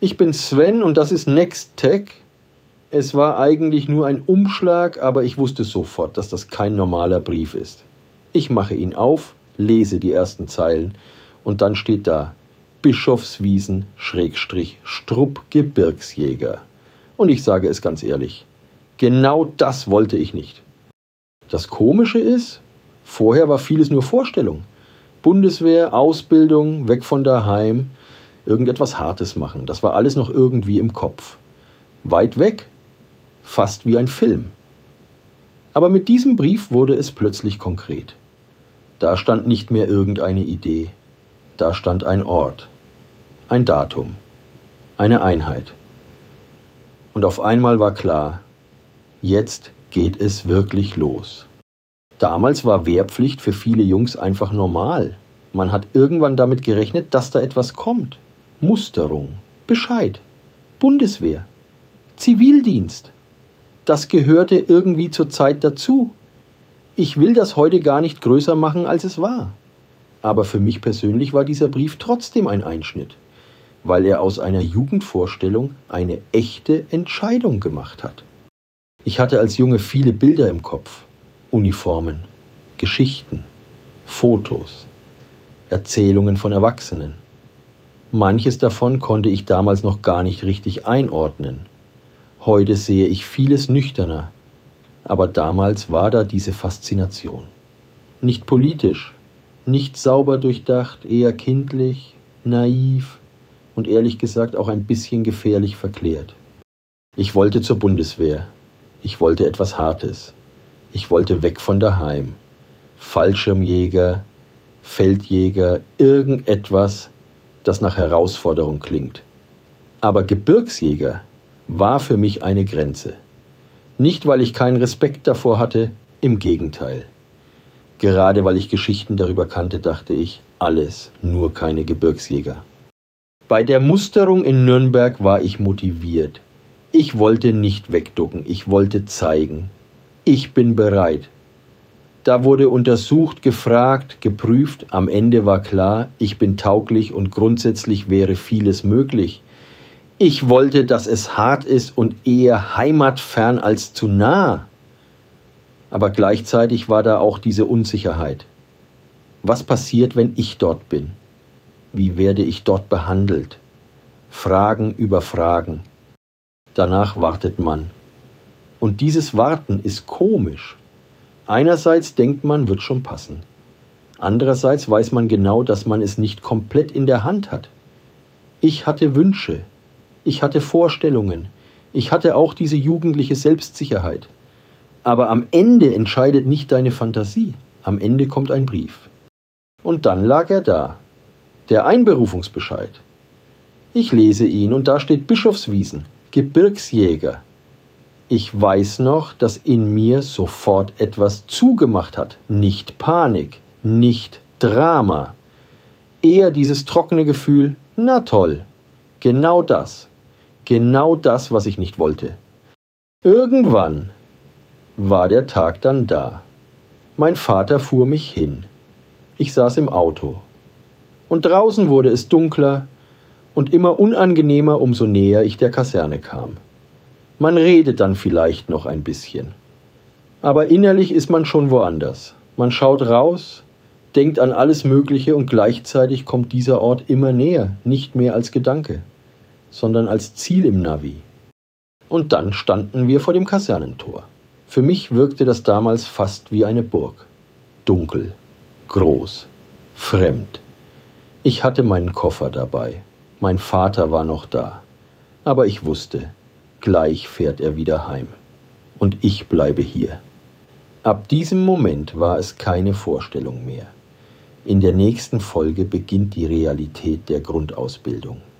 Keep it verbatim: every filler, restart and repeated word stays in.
Ich bin Sven und das ist Nextech. Es war eigentlich nur ein Umschlag, aber ich wusste sofort, dass das kein normaler Brief ist. Ich mache ihn auf, lese die ersten Zeilen und dann steht da Bischofswiesen Schrägstrich Strupp Gebirgsjäger. Und ich sage es ganz ehrlich, genau das wollte ich nicht. Das Komische ist, vorher war vieles nur Vorstellung. Bundeswehr, Ausbildung, weg von daheim, irgendetwas Hartes machen. Das war alles noch irgendwie im Kopf. Weit weg, fast wie ein Film. Aber mit diesem Brief wurde es plötzlich konkret. Da stand nicht mehr irgendeine Idee. Da stand ein Ort, ein Datum, eine Einheit. Und auf einmal war klar, jetzt geht es wirklich los. Damals war Wehrpflicht für viele Jungs einfach normal. Man hat irgendwann damit gerechnet, dass da etwas kommt. Musterung, Bescheid, Bundeswehr, Zivildienst. Das gehörte irgendwie zur Zeit dazu. Ich will das heute gar nicht größer machen, als es war. Aber für mich persönlich war dieser Brief trotzdem ein Einschnitt, weil er aus einer Jugendvorstellung eine echte Entscheidung gemacht hat. Ich hatte als Junge viele Bilder im Kopf. Uniformen, Geschichten, Fotos, Erzählungen von Erwachsenen. Manches davon konnte ich damals noch gar nicht richtig einordnen. Heute sehe ich vieles nüchterner, aber damals war da diese Faszination. Nicht politisch, nicht sauber durchdacht, eher kindlich, naiv und ehrlich gesagt auch ein bisschen gefährlich verklärt. Ich wollte zur Bundeswehr. Ich wollte etwas Hartes. Ich wollte weg von daheim. Fallschirmjäger, Feldjäger, irgendetwas, das nach Herausforderung klingt. Aber Gebirgsjäger war für mich eine Grenze. Nicht, weil ich keinen Respekt davor hatte, im Gegenteil. Gerade weil ich Geschichten darüber kannte, dachte ich, alles, nur keine Gebirgsjäger. Bei der Musterung in Nürnberg war ich motiviert. Ich wollte nicht wegducken, ich wollte zeigen. Ich bin bereit. Da wurde untersucht, gefragt, geprüft. Am Ende war klar, ich bin tauglich und grundsätzlich wäre vieles möglich. Ich wollte, dass es hart ist und eher heimatfern als zu nah. Aber gleichzeitig war da auch diese Unsicherheit. Was passiert, wenn ich dort bin? Wie werde ich dort behandelt? Fragen über Fragen. Danach wartet man. Und dieses Warten ist komisch. Einerseits denkt man, wird schon passen. Andererseits weiß man genau, dass man es nicht komplett in der Hand hat. Ich hatte Wünsche. Ich hatte Vorstellungen. Ich hatte auch diese jugendliche Selbstsicherheit. Aber am Ende entscheidet nicht deine Fantasie. Am Ende kommt ein Brief. Und dann lag er da. Der Einberufungsbescheid. Ich lese ihn und da steht Bischofswiesen, Gebirgsjäger. Ich weiß noch, dass in mir sofort etwas zugemacht hat. Nicht Panik, nicht Drama. Eher dieses trockene Gefühl, na toll, genau das. Genau das, was ich nicht wollte. Irgendwann war der Tag dann da. Mein Vater fuhr mich hin. Ich saß im Auto. Und draußen wurde es dunkler und immer unangenehmer, umso näher ich der Kaserne kam. Man redet dann vielleicht noch ein bisschen. Aber innerlich ist man schon woanders. Man schaut raus, denkt an alles Mögliche und gleichzeitig kommt dieser Ort immer näher, nicht mehr als Gedanke, sondern als Ziel im Navi. Und dann standen wir vor dem Kasernentor. Für mich wirkte das damals fast wie eine Burg. Dunkel, groß, fremd. Ich hatte meinen Koffer dabei. Mein Vater war noch da. Aber ich wusste, gleich fährt er wieder heim. Und ich bleibe hier. Ab diesem Moment war es keine Vorstellung mehr. In der nächsten Folge beginnt die Realität der Grundausbildung.